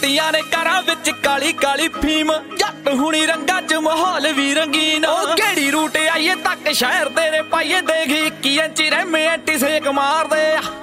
ਪੀਤੀਆਂ ਨੇ ਘਰਾਂ ਵਿੱਚ ਕਾਲੀ ਕਾਲੀ ਫੀਮ ਜੱਟ ਹੁਣੀ ਰੰਗਾਂ 'ਚ ਮਾਹੌਲ ਵੀ ਰੰਗੀਨ ਉਹ ਕਿਹੜੀ ਰੂਟ ਆਈਏ ਤੱਕ ਸ਼ਹਿਰ ਤੇਰੇ ਪਾਈਏ ਦੇਖ 21 ਇੰਚੀ ਰਹਿਮੇ ਐਂਟੀ ਸੇਕ ਮਾਰਦੇ